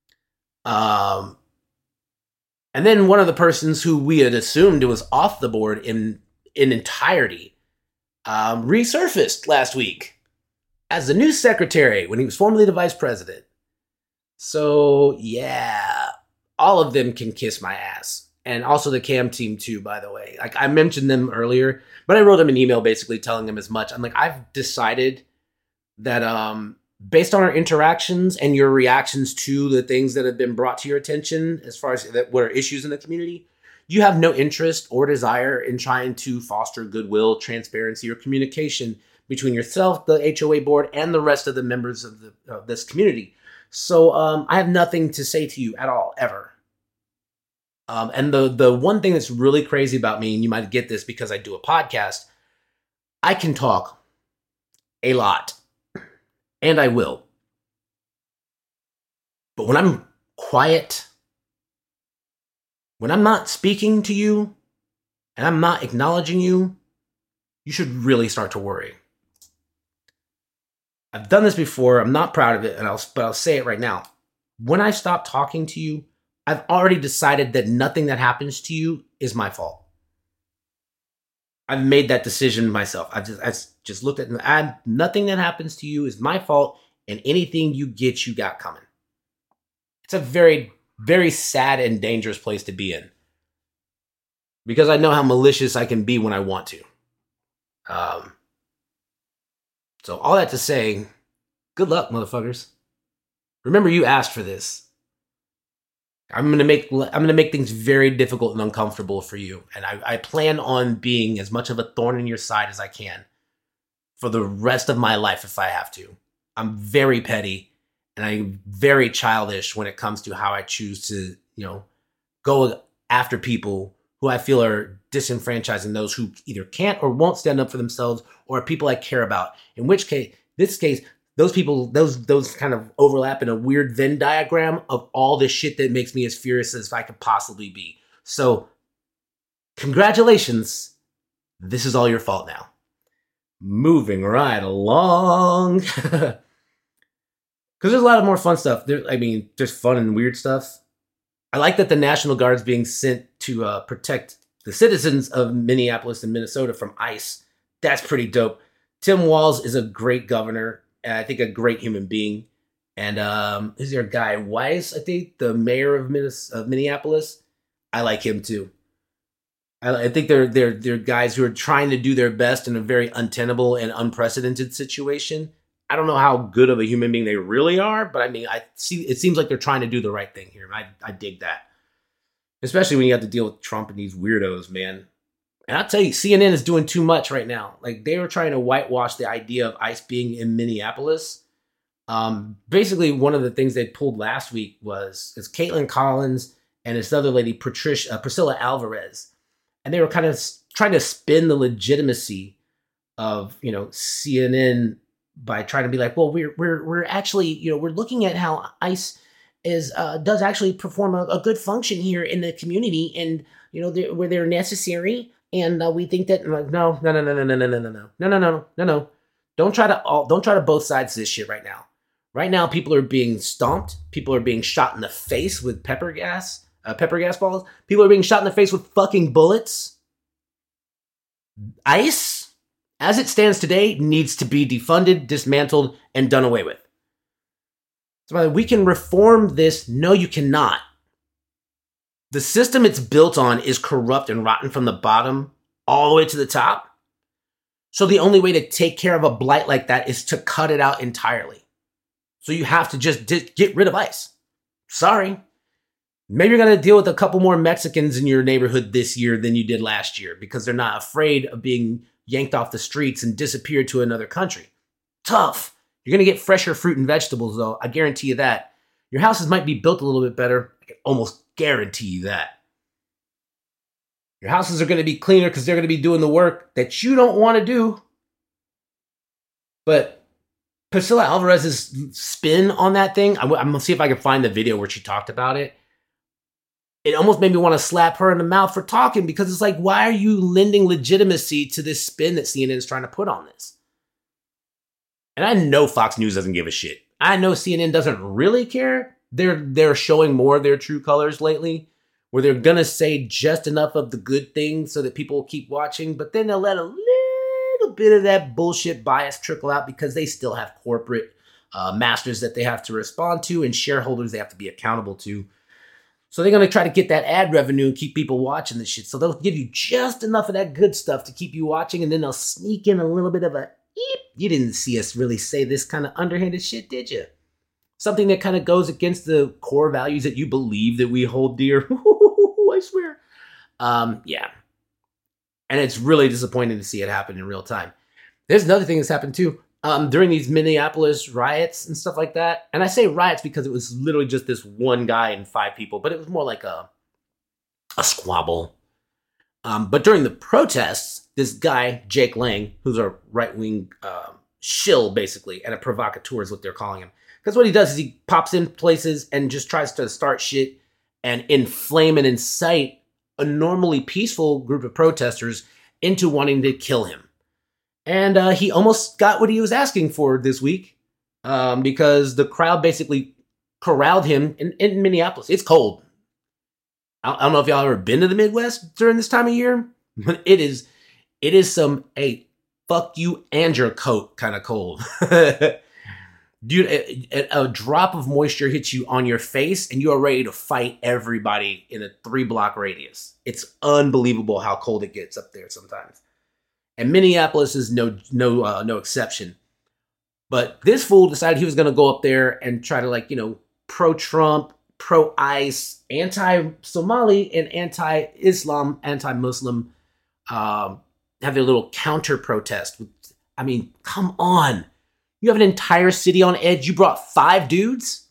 And then one of the persons who we had assumed was off the board in entirety resurfaced last week as the new secretary when he was formerly the vice president. So, yeah, all of them can kiss my ass. And also the CAM team too, by the way. Like, I mentioned them earlier, but I wrote them an email basically telling them as much. I'm like, I've decided that based on our interactions and your reactions to the things that have been brought to your attention as far as what are issues in the community, you have no interest or desire in trying to foster goodwill, transparency, or communication between yourself, the HOA board, and the rest of the members of this community. So I have nothing to say to you at all, ever. And the one thing that's really crazy about me, and you might get this because I do a podcast, I can talk a lot, and I will. But when I'm quiet, when I'm not speaking to you, and I'm not acknowledging you, you should really start to worry. I've done this before. I'm not proud of it, but I'll say it right now. When I stop talking to you, I've already decided that nothing that happens to you is my fault. I've made that decision myself. I just looked at nothing that happens to you is my fault, and anything you get, you got coming. It's a very, very sad and dangerous place to be in, because I know how malicious I can be when I want to. So all that to say, good luck, motherfuckers. Remember, you asked for this. I'm gonna make things very difficult and uncomfortable for you, and I plan on being as much of a thorn in your side as I can for the rest of my life if I have to. I'm very petty, and I'm very childish when it comes to how I choose to, go after people who I feel are disenfranchising those who either can't or won't stand up for themselves, or people I care about. In which case, those people, those kind of overlap in a weird Venn diagram of all the shit that makes me as furious as I could possibly be. So, congratulations. This is all your fault now. Moving right along. Because there's a lot of more fun stuff. There's fun and weird stuff. I like that the National Guard's being sent to protect the citizens of Minneapolis and Minnesota from ICE. That's pretty dope. Tim Walz is a great governor. I think a great human being. And is there a guy, Weiss, I think, the mayor of Minneapolis? I like him too. I think they're guys who are trying to do their best in a very untenable and unprecedented situation. I don't know how good of a human being they really are, but it seems like they're trying to do the right thing here. I dig that. Especially when you have to deal with Trump and these weirdos, man. And I'll tell you, CNN is doing too much right now. Like, they were trying to whitewash the idea of ICE being in Minneapolis. Basically, one of the things they pulled last week was Caitlin Collins and this other lady, Priscilla Alvarez. And they were kind of trying to spin the legitimacy of, CNN by trying to be like, well, we're actually, we're looking at how ICE does actually perform a good function here in the community, and where they're necessary. And we think that no. Don't try to both sides of this shit right now. Right now, people are being stomped. People are being shot in the face with pepper gas balls. People are being shot in the face with fucking bullets. ICE, as it stands today, needs to be defunded, dismantled, and done away with. So we can reform this. No, you cannot. The system it's built on is corrupt and rotten from the bottom all the way to the top. So the only way to take care of a blight like that is to cut it out entirely. So you have to just get rid of ICE. Sorry. Maybe you're going to deal with a couple more Mexicans in your neighborhood this year than you did last year, because they're not afraid of being yanked off the streets and disappeared to another country. Tough. You're going to get fresher fruit and vegetables, though. I guarantee you that. Your houses might be built a little bit better. I can almost guarantee you that. Your houses are going to be cleaner because they're going to be doing the work that you don't want to do. But Priscilla Alvarez's spin on that thing, I'm going to see if I can find the video where she talked about it. It almost made me want to slap her in the mouth for talking, because it's like, why are you lending legitimacy to this spin that CNN is trying to put on this? And I know Fox News doesn't give a shit. I know CNN doesn't really care. They're showing more of their true colors lately, where they're going to say just enough of the good things so that people will keep watching, but then they'll let a little bit of that bullshit bias trickle out, because they still have corporate masters that they have to respond to and shareholders they have to be accountable to. So they're going to try to get that ad revenue and keep people watching this shit. So they'll give you just enough of that good stuff to keep you watching, and then they'll sneak in a little bit of a, eep. You didn't see us really say this kind of underhanded shit, did you? Something that kind of goes against the core values that you believe that we hold dear. I swear. Yeah. And it's really disappointing to see it happen in real time. There's another thing that's happened too. During these Minneapolis riots and stuff like that, and I say riots because it was literally just this one guy and 5 people, but it was more like a squabble. But during the protests, this guy, Jake Lang, who's a right-wing shill, basically, and a provocateur is what they're calling him. Because what he does is he pops in places and just tries to start shit and inflame and incite a normally peaceful group of protesters into wanting to kill him. And he almost got what he was asking for this week because the crowd basically corralled him in Minneapolis. It's cold. I don't know if y'all ever been to the Midwest during this time of year, but it is some, hey, fuck you and your coat kind of cold. Dude, a drop of moisture hits you on your face and you are ready to fight everybody in a 3-block radius. It's unbelievable how cold it gets up there sometimes. And Minneapolis is no exception. But this fool decided he was going to go up there and try to, pro-Trump, pro-ICE, anti-Somali, and anti-Islam, anti-Muslim have their little counter-protest. I mean, come on. You have an entire city on edge. You brought 5 dudes?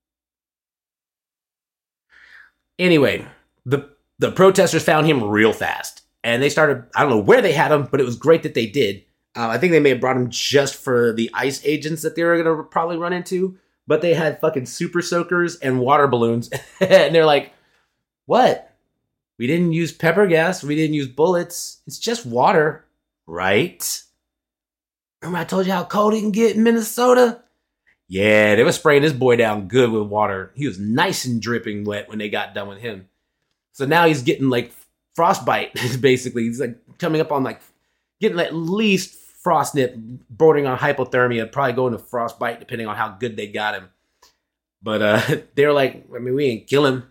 Anyway, the protesters found him real fast. And they started, I don't know where they had him, but it was great that they did. I think they may have brought him just for the ICE agents that they were going to probably run into. But they had fucking super soakers and water balloons. And they're like, what? We didn't use pepper gas. We didn't use bullets. It's just water, right? Remember I told you how cold it can get in Minnesota? Yeah, they were spraying this boy down good with water. He was nice and dripping wet when they got done with him. So now he's getting frostbite, basically. He's coming up on getting at least frostnip, bordering on hypothermia, probably going to frostbite depending on how good they got him. But they're like, I mean, we ain't kill him.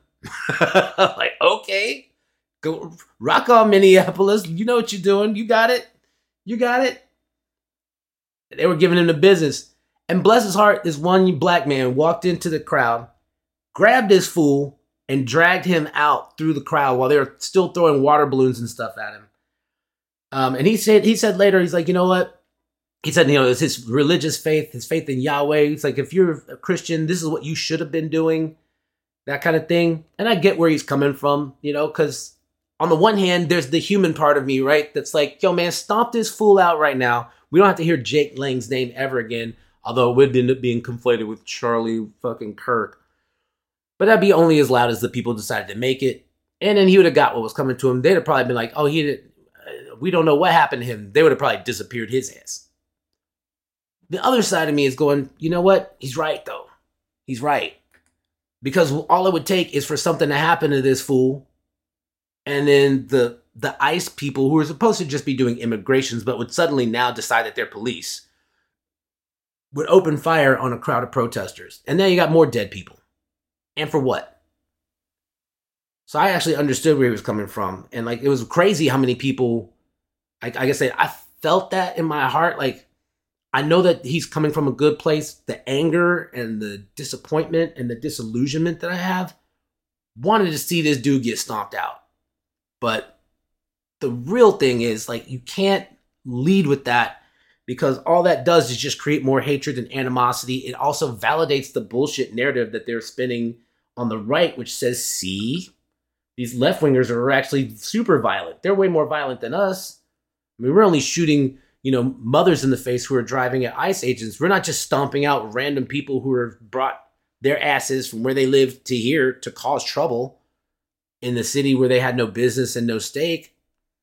Okay, go rock on Minneapolis. You know what you're doing. You got it. You got it. They were giving him the business. And bless his heart, this one black man walked into the crowd, grabbed this fool, and dragged him out through the crowd while they were still throwing water balloons and stuff at him. And he said later, he's like, you know what? He said, it's his religious faith, his faith in Yahweh. He's like, if you're a Christian, this is what you should have been doing, that kind of thing. And I get where he's coming from, because on the one hand, there's the human part of me, right? That's like, yo, man, stomp this fool out right now. We don't have to hear Jake Lang's name ever again, although it would end up being conflated with Charlie fucking Kirk. But that'd be only as loud as the people decided to make it. And then he would have got what was coming to him. They'd have probably been like, oh, we don't know what happened to him. They would have probably disappeared his ass. The other side of me is going, you know what? He's right, though. He's right. Because all it would take is for something to happen to this fool. And then the ICE people who were supposed to just be doing immigrations, but would suddenly now decide that they're police, would open fire on a crowd of protesters. And then you got more dead people. And for what? So I actually understood where he was coming from. And it was crazy how many people, I guess I felt that in my heart. I know that he's coming from a good place. The anger and the disappointment and the disillusionment that I have, wanted to see this dude get stomped out. But the real thing is, you can't lead with that, because all that does is just create more hatred and animosity. It also validates the bullshit narrative that they're spinning on the right, which says, see, these left-wingers are actually super violent. They're way more violent than us. I mean, we're only shooting, mothers in the face who are driving at ICE agents. We're not just stomping out random people who have brought their asses from where they live to here to cause trouble in the city where they had no business and no stake.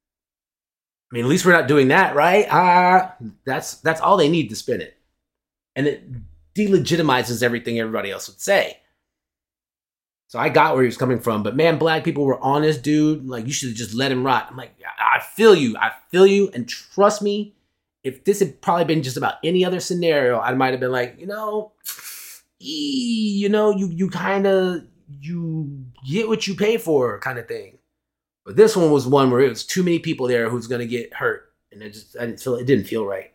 I mean, at least we're not doing that, right? That's all they need to spin it. And it delegitimizes everything everybody else would say. So I got where he was coming from. But man, black people were on this dude. You should have just let him rot. I'm like, I feel you. And trust me, if this had probably been just about any other scenario, I might have been like, you get what you pay for kind of thing. But this one was one where it was too many people there who's going to get hurt. And it didn't feel right.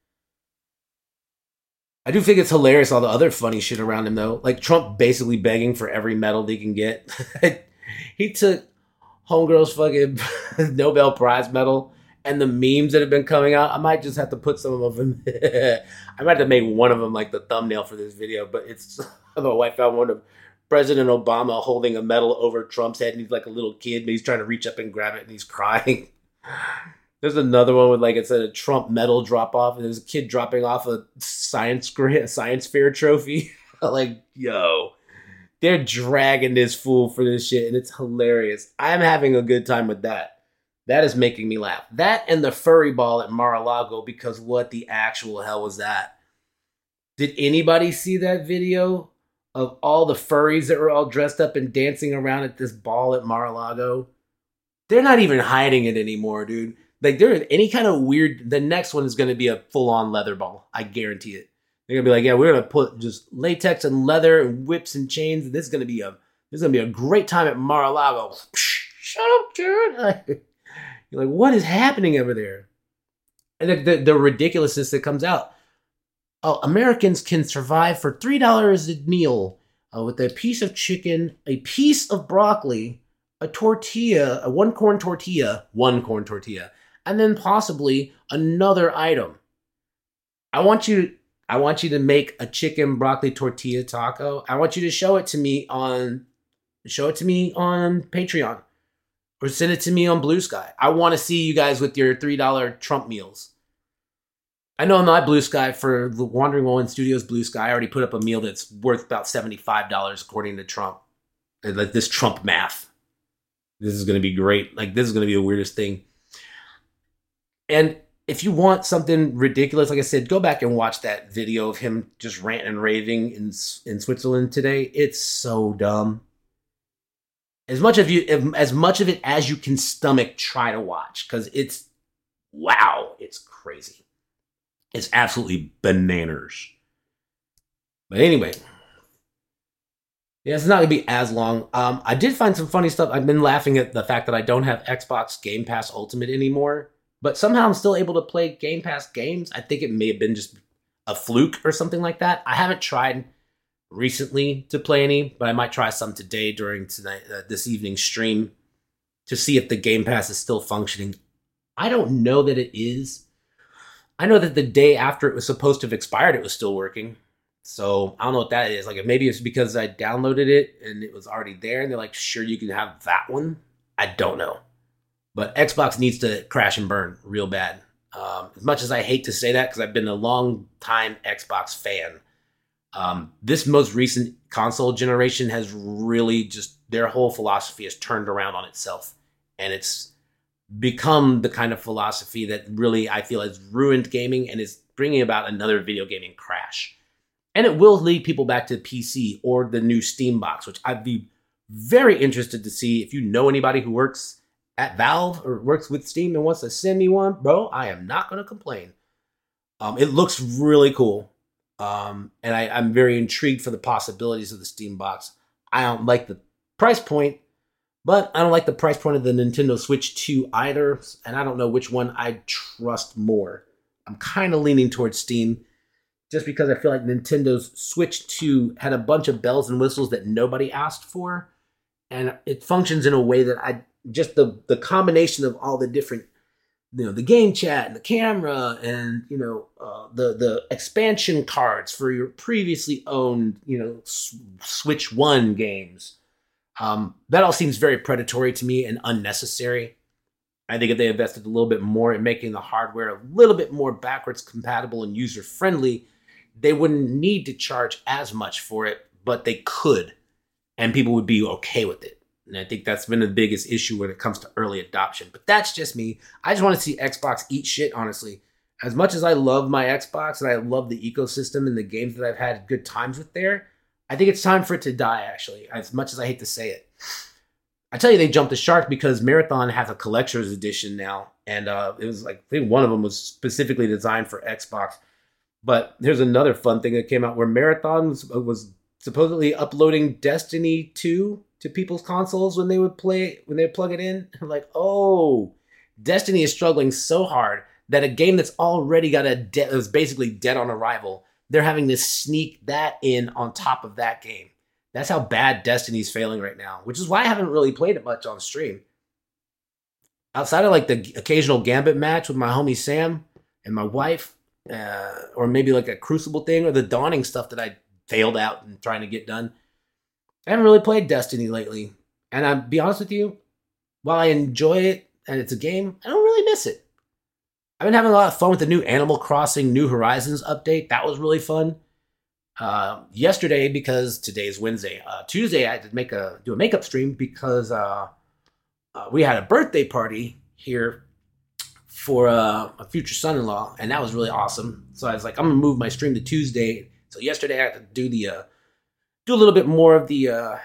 I do think it's hilarious all the other funny shit around him, though. Trump basically begging for every medal they can get. He took Homegirl's fucking Nobel Prize medal And the memes that have been coming out, I might just have to put some of them. I might have to make one of them like the thumbnail for this video. But it's my wife found one of President Obama holding a medal over Trump's head, and he's like a little kid, but he's trying to reach up and grab it, and he's crying. There's another one with like it said a Trump medal drop off, and there's a kid dropping off a science fair trophy. Like, yo, they're dragging this fool for this shit, and it's hilarious. I'm having a good time with that. That is making me laugh. That and the furry ball at Mar-a-Lago, because what the actual hell was that? Did anybody see that video of all the furries that were all dressed up and dancing around at this ball at Mar-a-Lago? They're not even hiding it anymore, dude. Like, there any kind of weird... The next one is going to be a full-on leather ball. I guarantee it. They're going to be like, yeah, we're going to put just latex and leather and whips and chains. This is going to be a great time at Mar-a-Lago. Shut up, Jared. You're like, what is happening over there? And the ridiculousness that comes out. Oh, Americans can survive for $3 a meal with a piece of chicken, a piece of broccoli, a tortilla, one corn tortilla, and then possibly another item. I want you to make a chicken broccoli tortilla taco. I want you to show it to me on Patreon. Or send it to me on Blue Sky. I want to see you guys with your $3 Trump meals. I know on my Blue Sky for the Wandering Woman Studios Blue Sky, I already put up a meal that's worth about $75 according to Trump. Like this Trump math. This is going to be great. Like this is going to be the weirdest thing. And if you want something ridiculous, like I said, go back and watch that video of him just ranting and raving in Switzerland today. It's so dumb. As much of it as you can stomach, try to watch, because it's crazy. It's absolutely bananas. But anyway, yeah, it's not gonna be as long. I did find some funny stuff. I've been laughing at the fact that I don't have Xbox Game Pass Ultimate anymore, but somehow I'm still able to play Game Pass games. I think it may have been just a fluke or something like that. I haven't tried recently to play any, but I might try some today during this evening's stream to see if the Game Pass is still functioning. I don't know that it is. I know that the day after it was supposed to have expired, it was still working. So I don't know what that is. Like, maybe it's because I downloaded it and it was already there, and they're like, sure, you can have that one. I don't know. But Xbox needs to crash and burn real bad. As much as I hate to say that, because I've been a long time Xbox fan, this most recent console generation has really just, their whole philosophy has turned around on itself. And it's become the kind of philosophy that really, I feel, has ruined gaming and is bringing about another video gaming crash. And it will lead people back to PC or the new Steam box, which I'd be very interested to see. If you know anybody who works at Valve or works with Steam and wants to send me one, bro, I am not going to complain. It looks really cool. And I'm very intrigued for the possibilities of the Steam box. I don't like the price point, but I don't like the price point of the Nintendo Switch 2 either. And I don't know which one I trust more. I'm kind of leaning towards Steam just because I feel like Nintendo's Switch 2 had a bunch of bells and whistles that nobody asked for. And it functions in a way that the combination of all the different, the game chat and the camera and, the expansion cards for your previously owned, Switch 1 games. That all seems very predatory to me and unnecessary. I think if they invested a little bit more in making the hardware a little bit more backwards compatible and user friendly, they wouldn't need to charge as much for it, but they could, and people would be okay with it. And I think that's been the biggest issue when it comes to early adoption. But that's just me. I just want to see Xbox eat shit, honestly. As much as I love my Xbox and I love the ecosystem and the games that I've had good times with there, I think it's time for it to die, actually, as much as I hate to say it. I tell you, they jumped the shark because Marathon has a collector's edition now. And it was like, I think one of them was specifically designed for Xbox. But there's another fun thing that came out where Marathon was supposedly uploading Destiny 2 to people's consoles when they would plug it in. I'm like, oh, Destiny is struggling so hard that a game that's already got it was basically dead on arrival, they're having to sneak that in on top of that game. That's how bad Destiny's failing right now, which is why I haven't really played it much on stream. outside of like the occasional Gambit match with my homie Sam and my wife, or maybe like a Crucible thing or the Dawning stuff that I failed out and trying to get done, I haven't really played Destiny lately. And I'll be honest with you, while I enjoy it and it's a game, I don't really miss it. I've been having a lot of fun with the new Animal Crossing New Horizons update. That was really fun. Yesterday, because today's Wednesday, Tuesday I had to do a makeup stream because we had a birthday party here for a future son-in-law, and that was really awesome. So I was like, I'm gonna move my stream to Tuesday. So yesterday I had to do a little bit more of the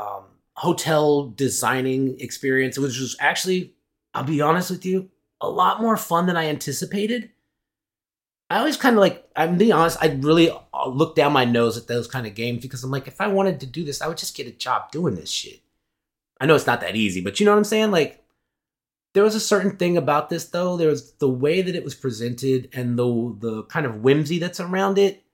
hotel designing experience, which was actually, I'll be honest with you, a lot more fun than I anticipated. I always kind of like, I'm being honest, I really look down my nose at those kind of games because I'm like, if I wanted to do this, I would just get a job doing this shit. I know it's not that easy, but you know what I'm saying? Like, there was a certain thing about this, though. There was the way that it was presented and the kind of whimsy that's around it.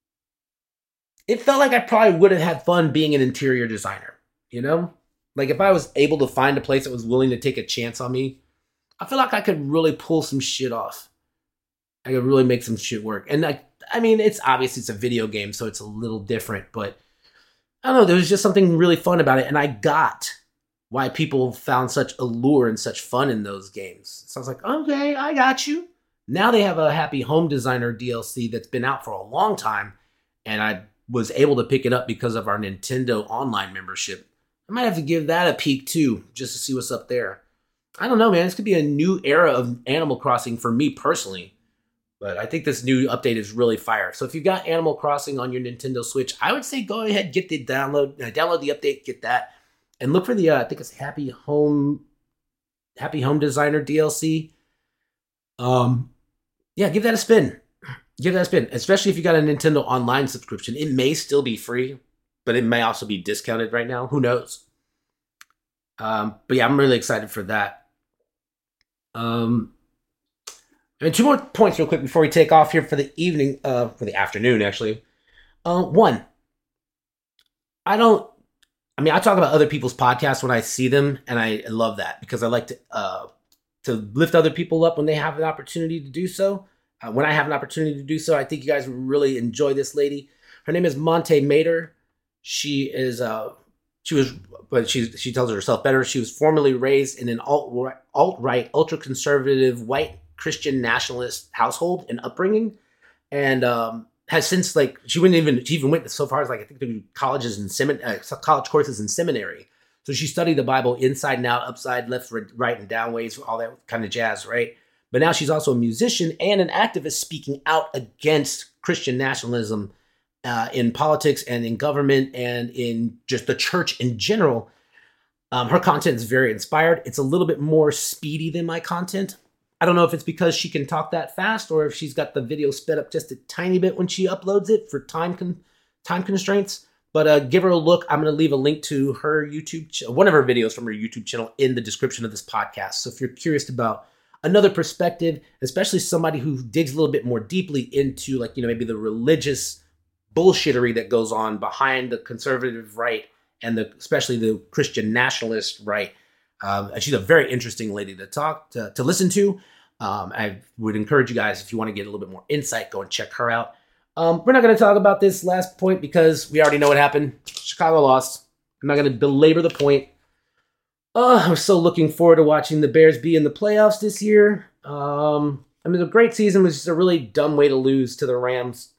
It felt like I probably would have had fun being an interior designer, you know? Like, if I was able to find a place that was willing to take a chance on me, I feel like I could really pull some shit off. I could really make some shit work. And I mean, it's obviously it's a video game, so it's a little different, but I don't know, there was just something really fun about it, and I got why people found such allure and such fun in those games. So I was like, okay, I got you. Now they have a Happy Home Designer DLC that's been out for a long time, and I was able to pick it up because of our Nintendo Online membership. I might have to give that a peek too, just to see what's up there. I don't know, man. This could be a new era of Animal Crossing for me personally. But I think this new update is really fire. So if you got Animal Crossing on your Nintendo Switch, I would say go ahead, get the download the update, get that, and look for the I think it's Happy Home Designer DLC. Yeah, give that a spin. Give that a spin, especially if you got a Nintendo Online subscription. It may still be free, but it may also be discounted right now. Who knows? But yeah, I'm really excited for that. And two more points real quick before we take off here for the evening, for the afternoon, actually. One, I talk about other people's podcasts when I see them, and I love that because I like to lift other people up when they have an opportunity to do so. When I have an opportunity to do so, I think you guys would really enjoy this lady. Her name is Monte Mader. She tells herself better. She was formerly raised in an alt-right, ultra-conservative, white Christian nationalist household and upbringing, and has since she even went so far as I think to do college courses in seminary. So she studied the Bible inside and out, upside, left, right, and down ways, all that kind of jazz, right? But now she's also a musician and an activist speaking out against Christian nationalism in politics and in government and in just the church in general. Her content is very inspired. It's a little bit more speedy than my content. I don't know if it's because she can talk that fast or if she's got the video sped up just a tiny bit when she uploads it for time constraints. But give her a look. I'm going to leave a link to her one of her videos from her YouTube channel in the description of this podcast. So if you're curious about another perspective, especially somebody who digs a little bit more deeply into maybe the religious bullshittery that goes on behind the conservative right and especially the Christian nationalist right. And she's a very interesting lady to listen to. I would encourage you guys, if you want to get a little bit more insight, go and check her out. We're not going to talk about this last point because we already know what happened. Chicago lost. I'm not going to belabor the point. I'm so looking forward to watching the Bears be in the playoffs this year. A great season was just a really dumb way to lose to the Rams.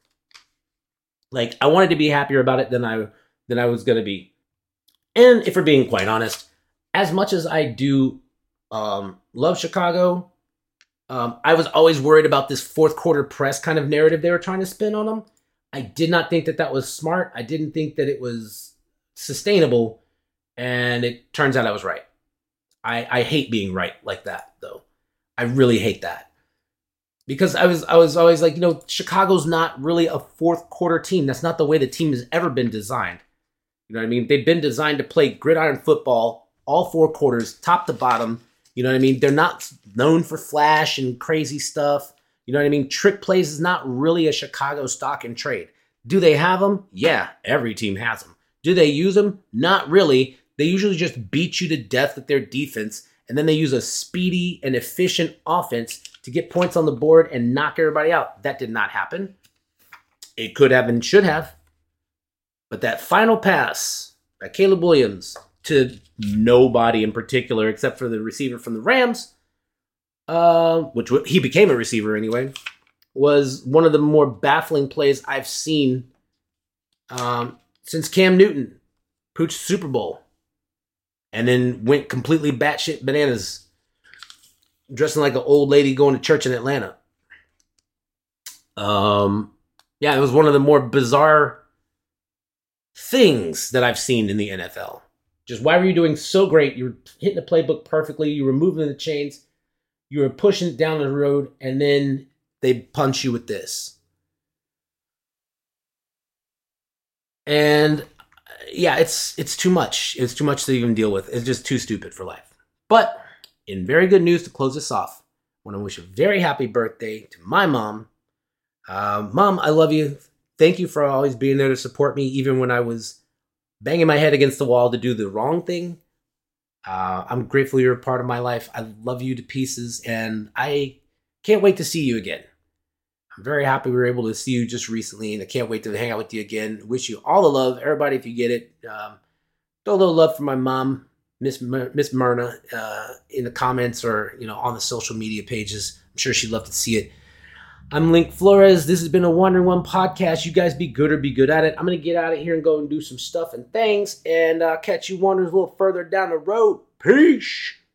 I wanted to be happier about it than I was going to be. And if we're being quite honest, as much as I do love Chicago, I was always worried about this fourth quarter press kind of narrative they were trying to spin on them. I did not think that was smart. I didn't think that it was sustainable. And it turns out I was right. I hate being right like that, though. I really hate that. Because I was always like, Chicago's not really a fourth quarter team. That's not the way the team has ever been designed. You know what I mean? They've been designed to play gridiron football all four quarters, top to bottom. You know what I mean? They're not known for flash and crazy stuff. You know what I mean? Trick plays is not really a Chicago stock and trade. Do they have them? Yeah, every team has them. Do they use them? Not really. They usually just beat you to death with their defense, and then they use a speedy and efficient offense to get points on the board and knock everybody out. That did not happen. It could have and should have. But that final pass by Caleb Williams to nobody in particular except for the receiver from the Rams, which he became a receiver anyway, was one of the more baffling plays I've seen since Cam Newton pooched Super Bowl and then went completely batshit bananas, dressing like an old lady going to church in Atlanta. Yeah, it was one of the more bizarre things that I've seen in the NFL. Just why were you doing so great? You were hitting the playbook perfectly. You were moving the chains. You were pushing it down the road, and then they punch you with this. And yeah, it's too much. It's too much to even deal with. It's just too stupid for life. But in very good news to close this off, I want to wish a very happy birthday to my mom. Mom, I love you. Thank you for always being there to support me, even when I was banging my head against the wall to do the wrong thing. I'm grateful you're a part of my life. I love you to pieces, and I can't wait to see you again. I'm very happy we were able to see you just recently, and I can't wait to hang out with you again. Wish you all the love. Everybody, if you get it, throw a little love for my mom, Miss Myrna, in the comments or on the social media pages. I'm sure she'd love to see it. I'm Link Flores. This has been a Wandering One podcast. You guys be good or be good at it. I'm going to get out of here and go and do some stuff and things, and catch you Wanderers a little further down the road. Peace.